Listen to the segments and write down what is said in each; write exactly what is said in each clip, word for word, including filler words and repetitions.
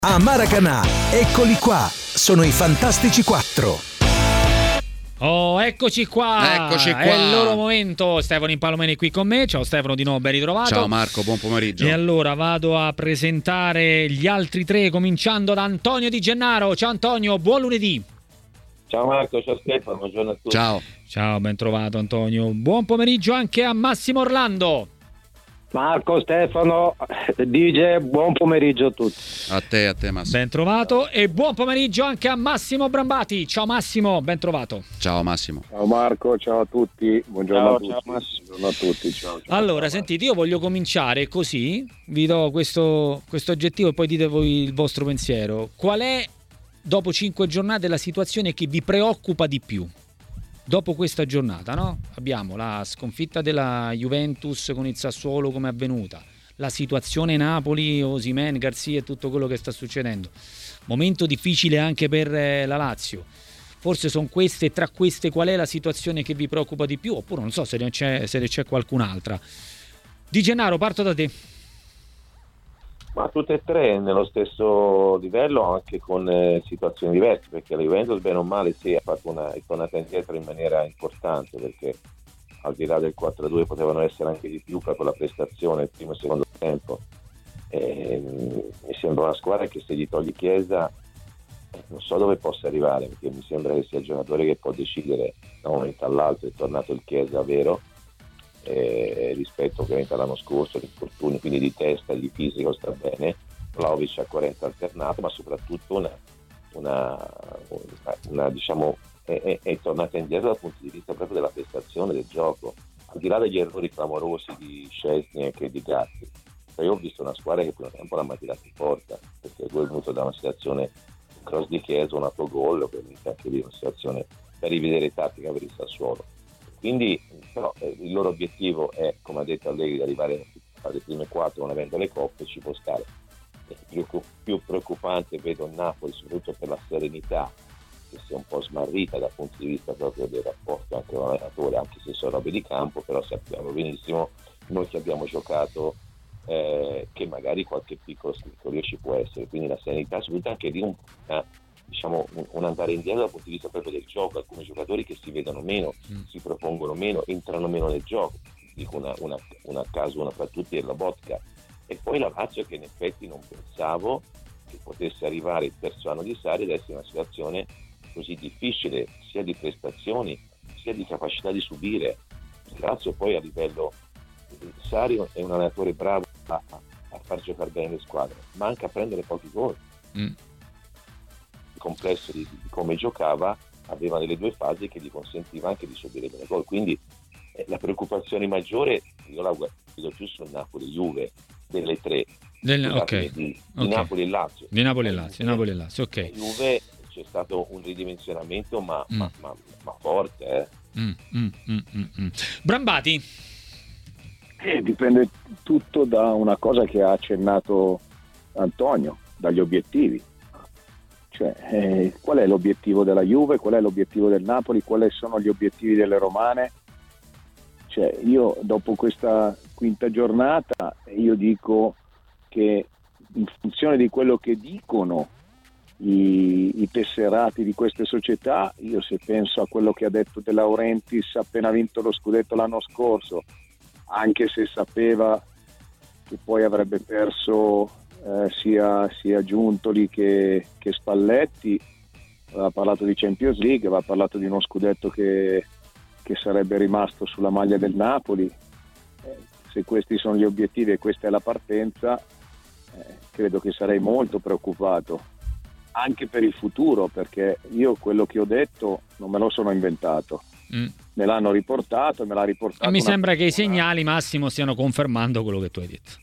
A Maracanã, eccoli qua, sono i Fantastici quattro. Oh, eccoci qua. Eccoci qua. È il loro momento. Stefano Impalomeni qui con me. Ciao Stefano, di nuovo ben ritrovato. Ciao Marco, buon pomeriggio. E allora vado a presentare gli altri tre, cominciando da Antonio Di Gennaro. Ciao Antonio, buon lunedì. Ciao Marco, ciao Stefano, buongiorno a tutti. Ciao. Ciao, ben trovato Antonio. Buon pomeriggio anche a Massimo Orlando. Marco, Stefano, D J, buon pomeriggio a tutti. A te, a te Massimo. Ben trovato. E buon pomeriggio anche a Massimo Brambati. Ciao Massimo, ben trovato. Ciao Massimo. Ciao Marco, ciao a tutti. Buongiorno Ciao, a tutti. ciao Massimo. Buongiorno a tutti. Ciao, ciao. Allora, sentite, io voglio cominciare così, vi do questo, questo oggettivo e poi dite voi il vostro pensiero. Qual è, dopo cinque giornate, la situazione che vi preoccupa di più? Dopo questa giornata, no? Abbiamo la sconfitta della Juventus con il Sassuolo, come è avvenuta, la situazione Napoli, Osimhen, Garzia e tutto quello che sta succedendo. Momento difficile anche per eh, la Lazio. Forse sono queste, tra queste qual è la situazione che vi preoccupa di più? Oppure non so se ne c'è, se ne c'è qualcun'altra. Di Gennaro, parto da te. Ma tutte e tre nello stesso livello, anche con eh, situazioni diverse, perché la Juventus bene o male sì, ha fatto una, è tornata indietro in maniera importante, perché al di là del quattro a due potevano essere anche di più per la prestazione il primo e secondo tempo. E, mi sembra una squadra che se gli togli Chiesa non so dove possa arrivare, perché mi sembra che sia il giocatore che può decidere da un momento all'altro. È tornato il Chiesa vero, eh, rispetto ovviamente all'anno scorso, gli infortuni, quindi di testa, di fisico sta bene. Vlahovic a quaranta alternato, ma soprattutto una, una, una, una diciamo è, è, è tornata indietro dal punto di vista proprio della prestazione del gioco, al di là degli errori clamorosi di Szczęsny e di Gatti. Io ho visto una squadra che il primo tempo l'ha mai tirato in porta, perché il gol è venuto da una situazione cross di Chiesa, un autogol, ovviamente anche lì una situazione da rivedere tattica per il Sassuolo. Quindi però eh, il loro obiettivo è, come ha detto Allegri, arrivare alle prime quattro non avendo le coppe, ci può stare. È più, più preoccupante vedo il Napoli, soprattutto per la serenità che si è un po' smarrita dal punto di vista proprio del rapporto anche con l'allenatore, anche se sono robe di campo, però sappiamo benissimo noi che abbiamo giocato eh, che magari qualche piccolo scrittorio ci può essere, quindi la serenità soprattutto anche di un eh, diciamo un, un andare indietro dal punto di vista proprio del gioco. Alcuni giocatori che si vedono meno, mm. si propongono meno, entrano meno nel gioco, dico una, una, una caso, una fra tutti è la Botka. E poi la Lazio, che in effetti non pensavo che potesse arrivare il terzo anno di Sarri ad essere una situazione così difficile, sia di prestazioni sia di capacità di subire. Il Lazio poi a livello Sarri è un allenatore bravo a, a far giocare bene le squadre, ma anche a prendere pochi gol. Mm. Complesso di, di come giocava, aveva delle due fasi che gli consentiva anche di subire bene gol, quindi eh, la preoccupazione maggiore io la vedo più sul Napoli-Juve delle tre Del, scusate, okay. di, di okay. Napoli e Lazio di Napoli e Lazio, Napoli e Lazio, ok. Juve c'è stato un ridimensionamento ma, mm. ma, ma, ma forte eh. mm, mm, mm, mm, mm. Brambati. Eh, dipende tutto da una cosa che ha accennato Antonio, dagli obiettivi. Cioè, eh, qual è l'obiettivo della Juve, qual è l'obiettivo del Napoli, quali sono gli obiettivi delle romane? Cioè, io dopo questa quinta giornata io dico che in funzione di quello che dicono i, i tesserati di queste società, io se penso a quello che ha detto De Laurentiis appena vinto lo scudetto l'anno scorso, anche se sapeva che poi avrebbe perso Eh, sia, sia Giuntoli che, che Spalletti, aveva parlato di Champions League, aveva parlato di uno scudetto che, che sarebbe rimasto sulla maglia del Napoli. Eh, se questi sono gli obiettivi e questa è la partenza, eh, credo che sarei molto preoccupato anche per il futuro, perché io quello che ho detto non me lo sono inventato, mm. me l'hanno riportato, me l'ha riportato. E mi sembra persona. che i segnali, Massimo, stiano confermando quello che tu hai detto.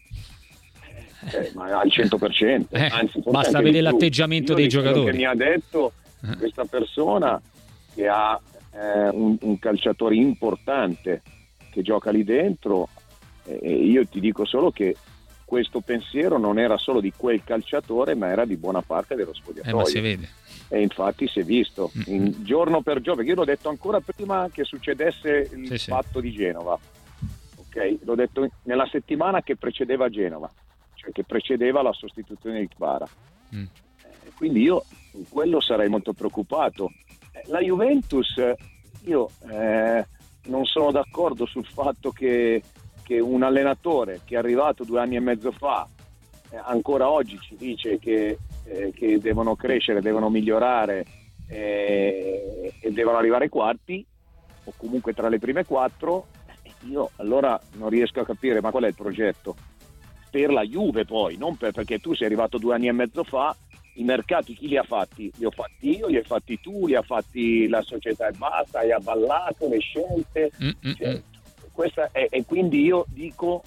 Eh, ma al cento per cento, eh, anzi, basta vedere l'atteggiamento dei giocatori. Che mi ha detto eh. questa persona che ha eh, un, un calciatore importante che gioca lì dentro, e eh, io ti dico solo che questo pensiero non era solo di quel calciatore, ma era di buona parte dello spogliatoio. Eh, ma si vede. E infatti si è visto mm-hmm. in, giorno per giorno, perché io l'ho detto ancora prima che succedesse il sì, fatto sì. di Genova, ok? L'ho detto nella settimana che precedeva Genova, cioè che precedeva la sostituzione di Kvara. Mm. Quindi io in quello sarei molto preoccupato. La Juventus, io eh, non sono d'accordo sul fatto che, che un allenatore che è arrivato due anni e mezzo fa eh, ancora oggi ci dice che, eh, che devono crescere, devono migliorare eh, e devono arrivare ai quarti o comunque tra le prime quattro. Io allora non riesco a capire, ma qual è il progetto per la Juve poi, non per, perché tu sei arrivato due anni e mezzo fa. I mercati chi li ha fatti? Li ho fatti io, li hai fatti tu, li ha fatti la società e basta, hai avvallato le scelte. Cioè, questa è, e quindi io dico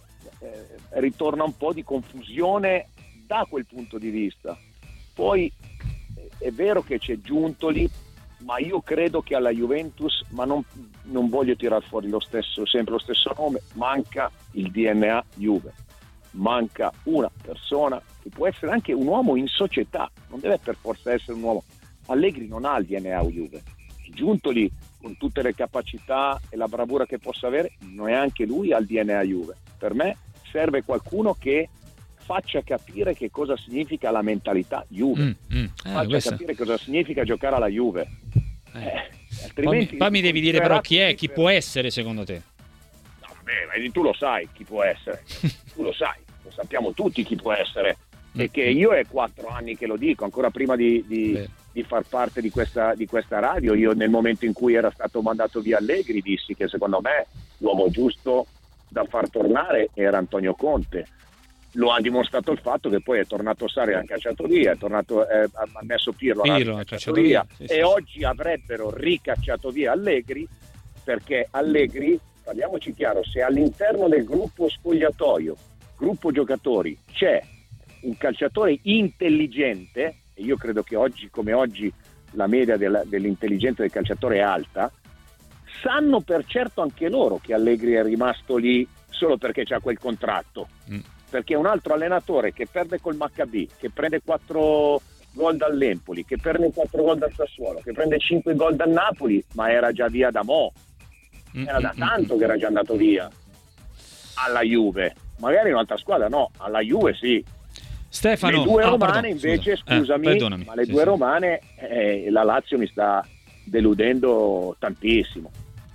eh, ritorna un po' di confusione da quel punto di vista. Poi è vero che c'è Giuntoli, ma io credo che alla Juventus, ma non, non voglio tirar fuori lo stesso, sempre lo stesso nome, manca il D N A Juve, manca una persona che può essere anche un uomo in società, non deve per forza essere un uomo. Allegri non ha il D N A Juve, Giuntoli con tutte le capacità e la bravura che possa avere, neanche lui ha il D N A Juve. Per me serve qualcuno che faccia capire che cosa significa la mentalità Juve, mm, mm. Eh, faccia questa... capire cosa significa giocare alla Juve. Eh, altrimenti poi, poi mi devi dire però chi è, chi per... può essere secondo te? No, vabbè, tu lo sai chi può essere, tu lo sai, lo sappiamo tutti chi può essere. E che io è quattro anni che lo dico, ancora prima di, di, di far parte di questa, di questa radio, io nel momento in cui era stato mandato via Allegri dissi che secondo me l'uomo giusto da far tornare era Antonio Conte. Lo ha dimostrato il fatto che poi è tornato Sarri, l'ha cacciato via, è tornato, eh, ha messo Pirlo, Pirlo l'ha cacciato via, via. Sì, e sì, oggi avrebbero ricacciato via Allegri, perché Allegri, parliamoci chiaro, se all'interno del gruppo spogliatoio, gruppo giocatori, c'è un calciatore intelligente, e io credo che oggi come oggi la media della, dell'intelligenza del calciatore è alta, sanno per certo anche loro che Allegri è rimasto lì solo perché c'ha quel contratto, mm. perché un altro allenatore che perde col Maccabi, che prende quattro gol dall'Empoli, che prende quattro gol dal Sassuolo, che prende cinque gol dal Napoli, ma era già via da mo', era da tanto che era già andato via alla Juve, magari in un'altra squadra no, alla Juve sì. Stefano, le due ah, romane pardon, invece scusa. scusami eh, ma le sì, due sì. romane eh, la Lazio mi sta deludendo tantissimo,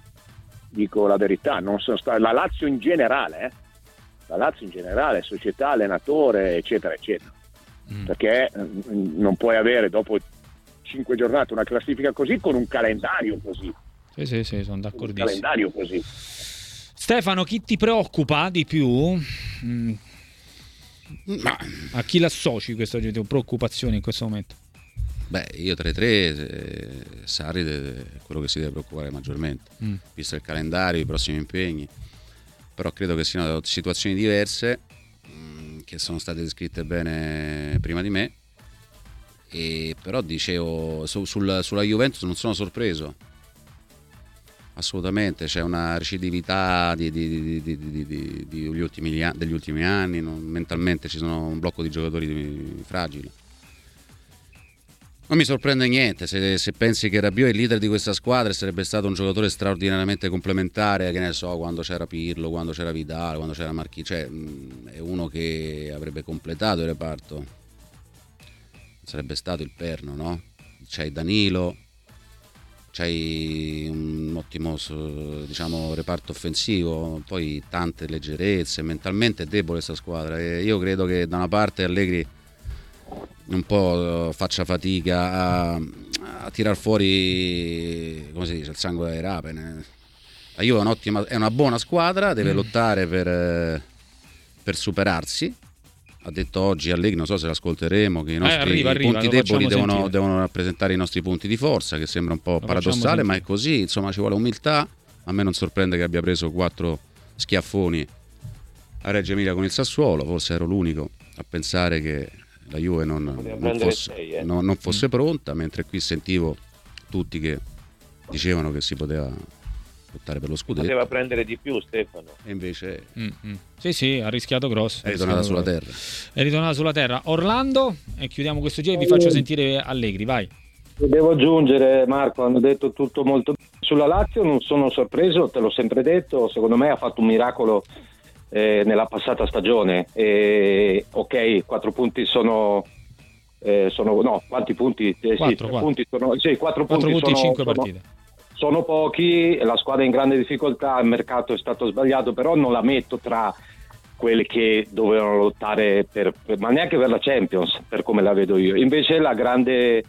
dico la verità, non sono sta- la Lazio in generale eh. la Lazio in generale, società, allenatore eccetera eccetera, mm. perché eh, non puoi avere dopo cinque giornate una classifica così con un calendario così. Sì sì sì, sono d'accordissimo. Un calendario così. Stefano, chi ti preoccupa di più? Mm. Ma a chi l'associ questa preoccupazione in questo momento? Beh, io tra i tre Sarri è quello che si deve preoccupare maggiormente, mm. visto il calendario, i prossimi impegni, però credo che siano situazioni diverse mh, che sono state descritte bene prima di me, e però dicevo su, sul, sulla Juventus non sono sorpreso assolutamente, c'è una recidività di, di, di, di, di, di, di gli ultimi, degli ultimi anni, non, mentalmente ci sono un blocco di giocatori fragili. Non mi sorprende niente se, se pensi che Rabiot è il leader di questa squadra e sarebbe stato un giocatore straordinariamente complementare, che ne so, quando c'era Pirlo, quando c'era Vidal, quando c'era Marchi, cioè mh, è uno che avrebbe completato il reparto, sarebbe stato il perno, no? C'hai Danilo, c'hai un ottimo, diciamo, reparto offensivo, poi tante leggerezze, mentalmente è debole questa squadra, e io credo che da una parte Allegri un po' faccia fatica a, a tirar fuori, come si dice, il sangue dalle rape. La Juve è un'ottima, è una buona squadra, deve lottare per, per superarsi. Ha detto oggi Allegri, non so se l'ascolteremo, che i nostri eh, arriva, arriva, punti deboli devono, devono rappresentare i nostri punti di forza, che sembra un po' lo paradossale, ma è così, insomma ci vuole umiltà. A me non sorprende che abbia preso quattro schiaffoni a Reggio Emilia con il Sassuolo, forse ero l'unico a pensare che la Juve non, non, fosse, sei, eh. non, non fosse pronta, mentre qui sentivo tutti che dicevano che si poteva lottare per lo scudetto. Poteva prendere di più Stefano. E invece mm-hmm. sì sì, ha rischiato grosso. È ritornata sulla terra. È ritornata sulla terra. Orlando, e chiudiamo questo giro e vi faccio sentire Allegri, vai. Devo aggiungere, Marco, hanno detto tutto molto bene. Sulla Lazio non sono sorpreso, te l'ho sempre detto, secondo me ha fatto un miracolo eh, nella passata stagione. E, ok, quattro punti sono eh, sono no, quanti punti? Eh, quattro, sì, punti sono, sì, quattro quattro punti, punti in sono, cinque sono, partite. Sono pochi, la squadra è in grande difficoltà, il mercato è stato sbagliato, però non la metto tra quelle che dovevano lottare per, per, ma neanche per la Champions, per come la vedo io. Invece la grande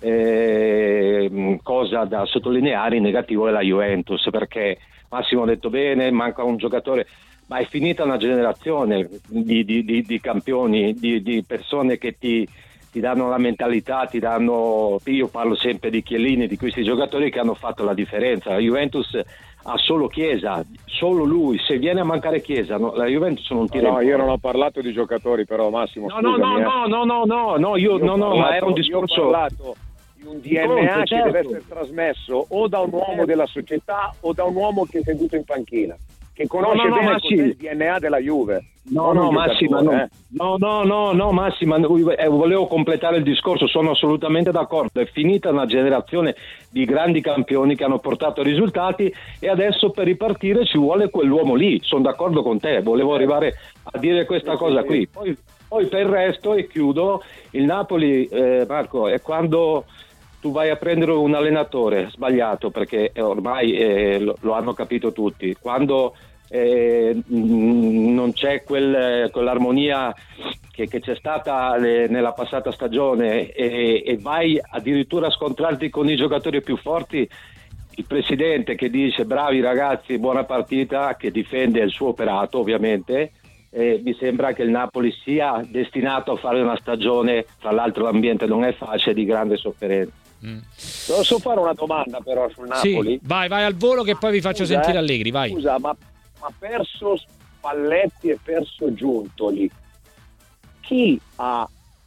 eh, cosa da sottolineare in negativo è la Juventus, perché Massimo ha detto bene, manca un giocatore, ma è finita una generazione di, di, di, di campioni, di, di persone che ti, ti danno la mentalità, ti danno, io parlo sempre di Chiellini, di questi giocatori che hanno fatto la differenza. La Juventus ha solo Chiesa, solo lui, se viene a mancare Chiesa, no, la Juventus non tira. No, io non ho parlato di giocatori, però Massimo, no, no, no, eh. no, no, no, no, no, io, io no, no, ma era un discorso. Io ho parlato di un D N A Conte, che certo. deve essere trasmesso o da un uomo della società o da un uomo che è seduto in panchina, che conosce no, no, bene no, cos'è il D N A della Juve. No, no, Massimo, no. Eh. no, no, no, no, Massimo, eh, volevo completare il discorso, sono assolutamente d'accordo, è finita una generazione di grandi campioni che hanno portato risultati e adesso per ripartire ci vuole quell'uomo lì, sono d'accordo con te, volevo arrivare a dire questa cosa qui. Poi, poi per il resto, e chiudo, il Napoli, eh, Marco, è quando tu vai a prendere un allenatore sbagliato, perché ormai eh, lo, lo hanno capito tutti, quando eh, non c'è quel, quell'armonia che, che c'è stata le, nella passata stagione e, e vai addirittura a scontrarti con i giocatori più forti, il presidente che dice bravi ragazzi, buona partita, che difende il suo operato ovviamente, eh, mi sembra che il Napoli sia destinato a fare una stagione, tra l'altro l'ambiente non è facile, di grande sofferenza. Mm. Posso fare una domanda però sul Napoli? Sì, vai, vai al volo che poi vi faccio Scusa, sentire eh. Allegri, vai. Scusa, ma, ma perso Spalletti e perso Giuntoli, chi ha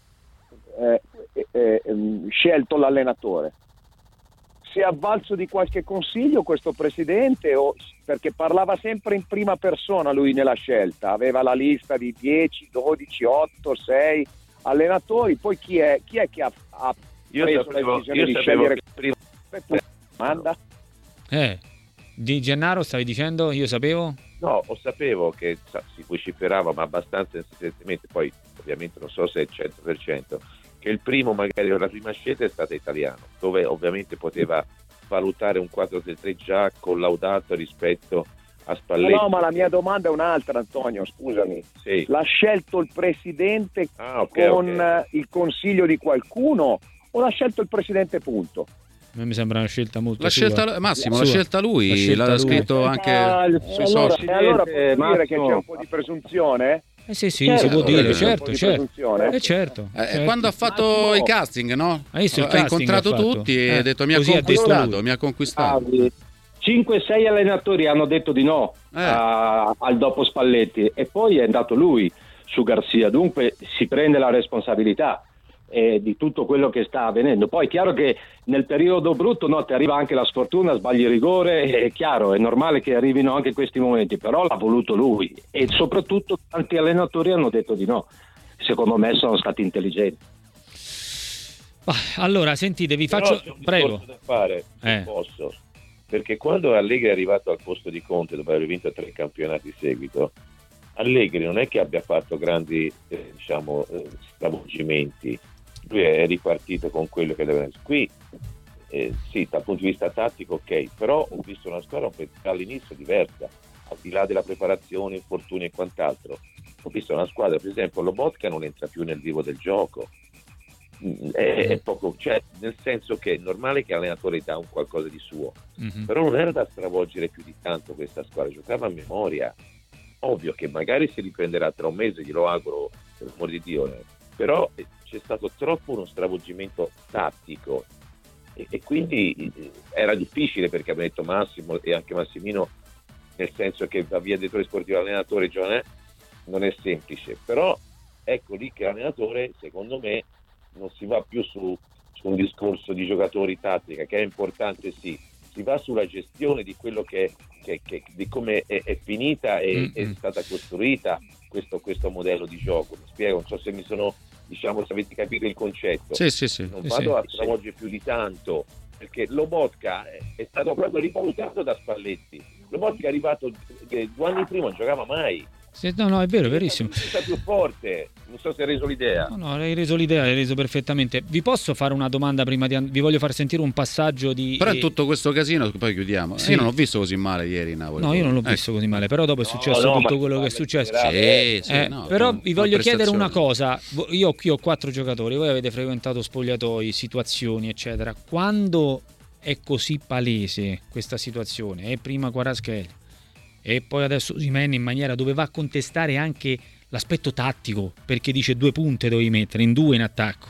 eh, eh, eh, scelto l'allenatore? Si è avvalso di qualche consiglio questo presidente, o perché parlava sempre in prima persona lui nella scelta, aveva la lista di dieci, dodici, otto, sei allenatori, poi chi è, chi è che ha, ha Io preso sapevo, la decisione io di sapevo scegliere? che prima... Manda? Eh, di Gennaro stavi dicendo? Io sapevo? No, lo sapevo che si vociferava, ma abbastanza insistentemente, poi ovviamente non so se è il cento per cento, che il primo, magari la prima scelta è stata Italiano, dove ovviamente poteva valutare un quattro tre tre già collaudato rispetto a Spalletti. No, no, ma la mia domanda è un'altra, Antonio, scusami. Sì. L'ha scelto il presidente ah, okay, con okay. il consiglio di qualcuno o l'ha scelto il presidente punto? A me mi sembra una scelta molto la sua. scelta, Massimo, Sua. l'ha scelta lui, L'ha scelta l'ha lui. scritto anche Ah, sui allora, social. e allora può dire Massimo. che c'è un po' di presunzione? Eh sì, sì, Certo, si può dire, eh, certo, di certo. presunzione. Eh, certo, Eh, certo. Quando ha fatto Massimo, i casting, no? Hai visto il ha casting incontrato che ha fatto? tutti e Eh, ha detto mi ha così ha detto conquistato, lui. mi ha conquistato. cinque sei allenatori hanno detto di no Eh. a- al dopo Spalletti e poi è andato lui su Garzia, dunque si prende la responsabilità eh, di tutto quello che sta avvenendo. Poi è chiaro che nel periodo brutto no, ti arriva anche la sfortuna, sbagli il rigore, è chiaro, è normale che arrivino anche questi momenti, però l'ha voluto lui e soprattutto tanti allenatori hanno detto di no, secondo me sono stati intelligenti. Ah, allora, sentite, vi Però faccio... c'è un Prego. discorso da fare, se Eh. posso, perché quando Allegri è arrivato al posto di Conte dopo aver vinto tre campionati di seguito, Allegri non è che abbia fatto grandi eh, diciamo eh, stravolgimenti, lui è ripartito con quello che deve essere. Qui eh, sì, dal punto di vista tattico ok, però ho visto una squadra all'inizio diversa, al di là della preparazione, infortuni e quant'altro. Ho visto una squadra, per esempio Lobotka non entra più nel vivo del gioco, è, è poco, cioè nel senso che è normale che l'allenatore dà un qualcosa di suo, Mhm. però non era da stravolgere più di tanto questa squadra, giocava a memoria. Ovvio che magari si riprenderà tra un mese, glielo auguro per l'amor di Dio, eh. però eh, c'è stato troppo uno stravolgimento tattico e, e quindi eh, era difficile, perché abbiamo detto Massimo e anche Massimino, nel senso che va via direttore sportivo allenatore giovane non è semplice, però ecco lì che l'allenatore secondo me non si va più su, su un discorso di giocatori tattica, che è importante sì, si va sulla gestione di quello che, che, che di come è, è finita e Mm-mm. è stata costruita questo, questo modello di gioco. Mi spiego, non so se mi sono, diciamo, se avete capito il concetto. Sì, sì, sì. Non Sì, vado sì. a stravolgere più di tanto, perché Lobotka è, è stato proprio rivalutato da Spalletti. Lobotka è arrivato eh, due anni prima, non giocava mai, Se, no, no, è vero, è verissimo. È più forte. Non so se hai reso l'idea. No, no, hai reso l'idea, hai reso perfettamente. Vi posso fare una domanda prima di and- vi voglio far sentire un passaggio di. Però in tutto questo casino, poi chiudiamo. Sì. Io non ho visto così male ieri in Napoli. No, io non l'ho ecco. visto così male, però dopo è successo no, tutto ma quello che è successo. Sì, sì, Eh, no, però con- vi con voglio chiedere una prestazioni. cosa. Io qui ho quattro giocatori, voi avete frequentato spogliatoi, situazioni, eccetera. Quando è così palese questa situazione, e prima Kvaratskhelia e poi adesso Osimhen, in maniera dove va a contestare anche l'aspetto tattico, perché dice due punte devi mettere, in due in attacco.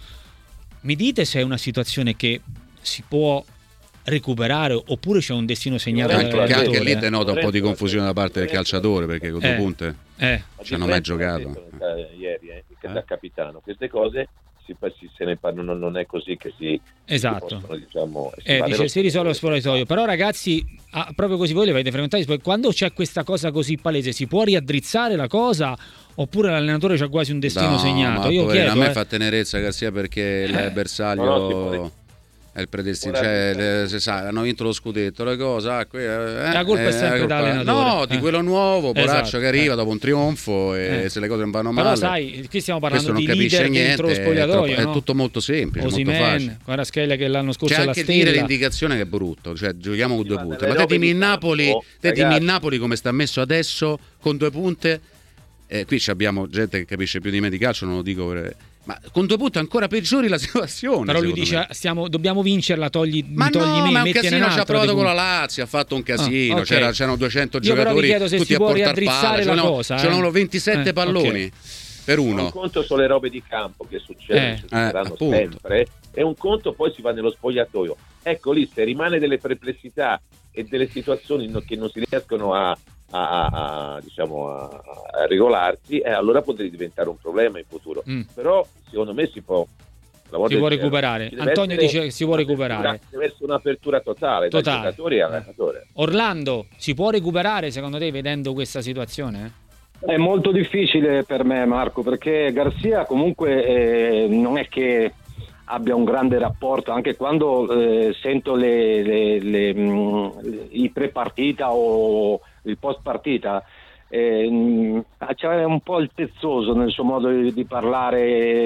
Mi dite se è una situazione che si può recuperare oppure c'è un destino segnato Anche, che anche lì eh? denota un po' di confusione da parte del calciatore, perché con due Eh. punte Eh, ci hanno mai giocato. Eh, ieri, eh, che da Eh. capitano. Queste cose si, si, se ne parlano, non è così che si, esatto. si possono, diciamo, si Eh, va dice nello si risolve lo spogliatoio, però ragazzi, ah, proprio così voi li avete frequentati, poi quando c'è questa cosa così palese si può riaddrizzare la cosa oppure l'allenatore c'ha quasi un destino No, segnato? ma Io poverino, chiedo, a me eh. fa tenerezza Garcia perché il Eh. bersaglio No, no, si può- è il predestinato, cioè, le- se sa, hanno vinto lo scudetto, le cose, ah, que- eh, La colpa è eh, sempre colpa- dell'allenatore. No, di Eh. quello nuovo, Poraccio Esatto, che arriva eh. dopo un trionfo e Eh. se le cose non vanno Però male. sai, qui stiamo questo parlando non di capisce leader dentro lo niente, è, spogliatoio, troppo- no? è tutto molto semplice, molto facile. Osimhen, Kvaratskhelia che l'anno scorso C'è è la anche stella. dire l'indicazione che è brutto, cioè giochiamo con Sì, due ma punte. nelle Ma te robe dimmi di in Napoli, campo, te dimmi in ragazzi. Napoli come sta messo adesso con due punte. Eh, qui ci abbiamo gente che capisce più di me di calcio, non lo dico per... ma con due punti ancora peggiori la situazione. Però lui secondo dice me. stiamo, dobbiamo vincerla, togli, Ma mi togli no, me, ma è un mettine casino, un ci ha altro provato di con la punti. Lazio, ha fatto un casino, Ah, ok. c'era, c'erano duecento Io però vi giocatori chiedo se tutti si a può portar riaddrizzare palla, la c'erano, cosa, eh. c'erano ventisette Eh, palloni ok. per Un uno. conto sono le robe di campo che succedono, Eh, succederanno eh, appunto. sempre, e un conto poi si va nello spogliatoio. Ecco lì, se rimane delle perplessità e delle situazioni no- che non si riescono a, a, a, a, diciamo, a, a regolarsi, eh, allora potrebbe diventare un problema in futuro. Mm. Però secondo me si può, la volta Si può del genere, recuperare. ci deve Antonio essere dice che si può un'apertura- recuperare. Deve essere un'apertura totale, dai Totale. giocatori all'allenatore. Orlando, si può recuperare secondo te vedendo questa situazione? È molto difficile per me, Marco, perché Garcia comunque eh, non è che abbia un grande rapporto, anche quando eh, sento le, le, le, mh, i pre-partita o il post-partita, eh, mh, c'è un po' il tezzoso nel suo modo di, di parlare,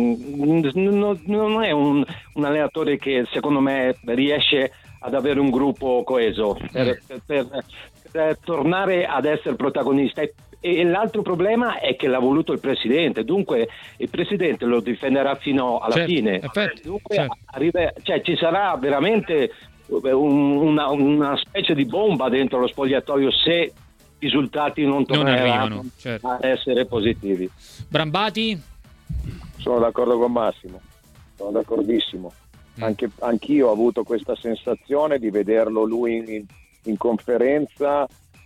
mh, non, non è un, un allenatore che secondo me riesce ad avere un gruppo coeso per, per, per, per tornare ad essere protagonista. E, e l'altro problema è che l'ha voluto il presidente, dunque il presidente lo difenderà fino alla Certo, fine. perfetto, Dunque certo. arriva- cioè, ci sarà veramente un- una, una specie di bomba dentro lo spogliatoio se i risultati non Non torneranno arrivano, certo. a essere positivi. Brambati? Sono d'accordo con Massimo, sono d'accordissimo. Mm. Anche, anch'io ho avuto questa sensazione di vederlo lui in, in conferenza,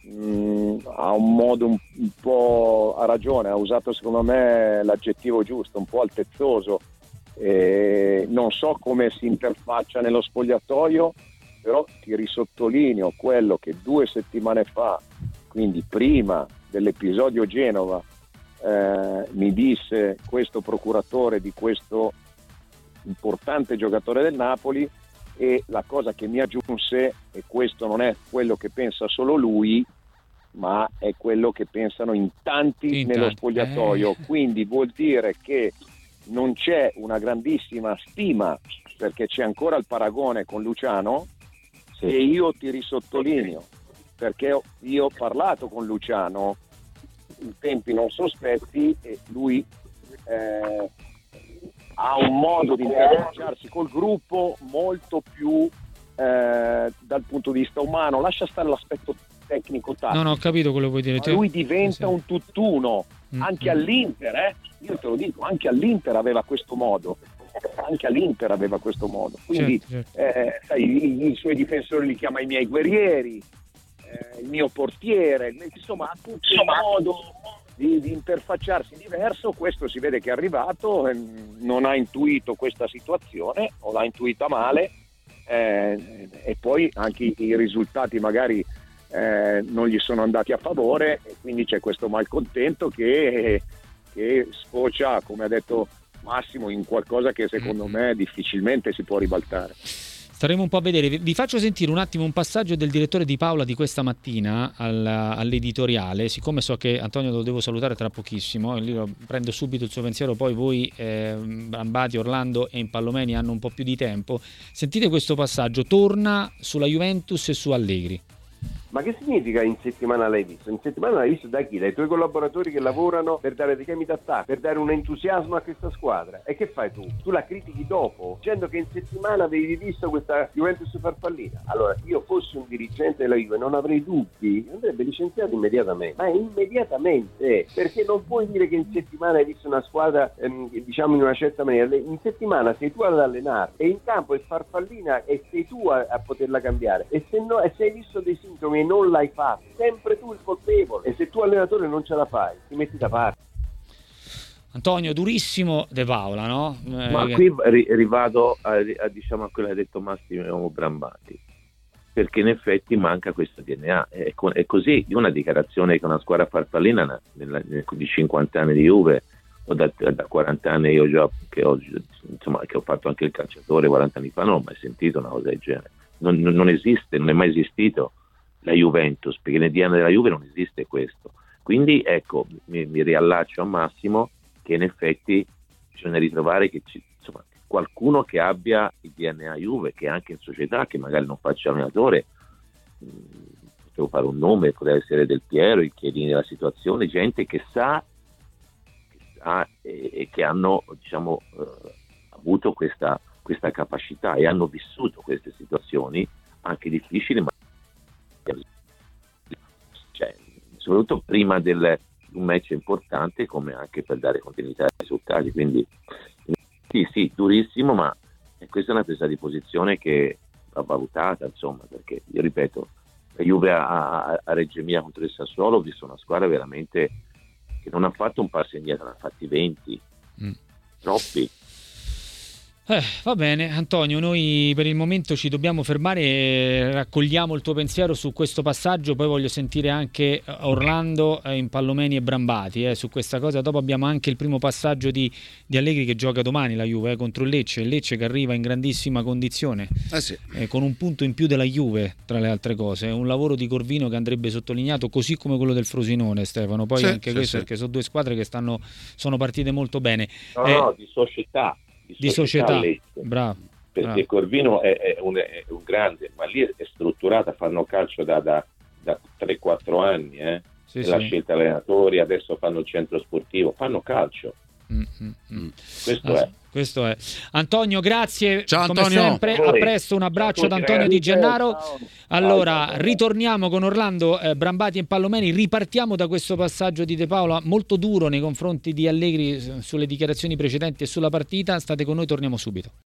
mh, ha un modo un, un po', ha ragione, ha usato secondo me l'aggettivo giusto, un po' altezzoso. E non so come si interfaccia nello spogliatoio, però ti risottolineo quello che due settimane fa, quindi prima dell'episodio Genova, eh, mi disse questo procuratore di questo importante giocatore del Napoli, e la cosa che mi aggiunse, e questo non è quello che pensa solo lui, ma è quello che pensano in tanti In nello tanti, spogliatoio, eh. quindi vuol dire che non c'è una grandissima stima, perché c'è ancora il paragone con Luciano, e io ti risottolineo, perché ho- io ho parlato con Luciano in tempi non sospetti e lui eh, ha un modo di interfacciarsi col gruppo molto più eh, dal punto di vista umano, lascia stare l'aspetto tecnico tattico. No, no, ho capito quello che vuoi dire. Ma lui diventa Sì, sì. un tutt'uno, Mm, anche mm. all'Inter, eh? Io te lo dico, anche all'Inter aveva questo modo, anche all'Inter aveva questo modo, quindi Certo, certo. eh, sai, i, i suoi difensori li chiama i miei guerrieri, eh, il mio portiere, insomma ha tutto un modo di, di interfacciarsi diverso. Questo si vede che è arrivato, eh, non ha intuito questa situazione o l'ha intuita male, eh, e poi anche i, i risultati magari eh, non gli sono andati a favore, e quindi c'è questo malcontento che, che sfocia, come ha detto Massimo, in qualcosa che secondo Mm. me difficilmente si può ribaltare. Staremo un po' a vedere. Vi, vi faccio sentire un attimo un passaggio del direttore Di Paola di questa mattina al, all'editoriale, siccome so che Antonio lo devo salutare tra pochissimo, io prendo subito il suo pensiero, poi voi eh, Brambati, Orlando e Impallomeni hanno un po' più di tempo. Sentite questo passaggio, torna sulla Juventus e su Allegri. Ma che significa in settimana l'hai visto? In settimana l'hai visto da chi? Dai tuoi collaboratori che lavorano per dare richiami d'attacco, per dare un entusiasmo a questa squadra. E che fai tu? Tu la critichi dopo, dicendo che in settimana avevi visto questa Juventus farfallina. Allora, io fossi un dirigente della Juve, non avrei dubbi, andrebbe licenziato immediatamente. Ma immediatamente, perché non puoi dire che in settimana hai visto una squadra, ehm, diciamo in una certa maniera. In settimana sei tu ad allenare e in campo è farfallina e sei tu a, a poterla cambiare. E se, no, e se hai visto dei sintomi non l'hai fatto, sempre tu il colpevole, e se tu allenatore non ce la fai ti metti da parte. Antonio, durissimo De Paola, no? Eh, Ma qui ri- rivado a, a, diciamo, a quello che ha detto Massimo Brambati, perché in effetti manca questo D N A, è, co- è così. Una dichiarazione che una squadra farfallina nella, nel, di cinquanta anni di Juve o da, da quaranta anni, io già che ho, insomma, che ho fatto anche il calciatore quaranta anni fa, non ho mai sentito una cosa del genere. Non, non, non esiste, non è mai esistito la Juventus, perché nel D N A della Juve non esiste questo. Quindi ecco, mi, mi riallaccio a Massimo che in effetti bisogna ritrovare che ci, insomma, qualcuno che abbia il D N A Juve, che anche in società, che magari non faccia allenatore, mh, potevo fare un nome, poteva essere Del Piero, il Chiellini della situazione, gente che sa, che sa e, e che hanno, diciamo, eh, avuto questa, questa capacità e hanno vissuto queste situazioni anche difficili, ma cioè, soprattutto prima del un match importante, come anche per dare continuità ai risultati. Quindi sì, sì, durissimo, ma questa è una presa di posizione che va valutata, insomma, perché io ripeto, la Juve a, a, a Reggio Emilia contro il Sassuolo ho visto una squadra veramente che non ha fatto un passo indietro, ne ha fatti venti, mm. troppi. Eh, va bene Antonio, noi per il momento ci dobbiamo fermare e raccogliamo il tuo pensiero su questo passaggio, poi voglio sentire anche Orlando, eh, Impallomeni e Brambati eh, su questa cosa. Dopo abbiamo anche il primo passaggio di, di Allegri che gioca domani la Juve eh, contro il Lecce, il Lecce che arriva in grandissima condizione, eh sì. eh, con un punto in più della Juve tra le altre cose, un lavoro di Corvino che andrebbe sottolineato, così come quello del Frosinone, Stefano, poi sì, anche sì, questo sì. Perché sono due squadre che stanno sono partite molto bene. No, eh, no, di società. Di, di società, società bravo, perché bravo. Corvino è, è, un, è un grande, ma lì è strutturata, fanno calcio da, da, da tre quattro anni, eh? Sì, la sì. scelta allenatori, adesso fanno il centro sportivo, fanno calcio. Mm, mm, mm. Questo ah, è. Questo è. Antonio, grazie. Ciao come Antonio. sempre, a presto, un abbraccio da Antonio Di Gennaro. Ciao. Allora, ciao, ritorniamo con Orlando, eh, Brambati e Impallomeni, ripartiamo da questo passaggio di De Paola molto duro nei confronti di Allegri sulle dichiarazioni precedenti e sulla partita. State con noi, torniamo subito.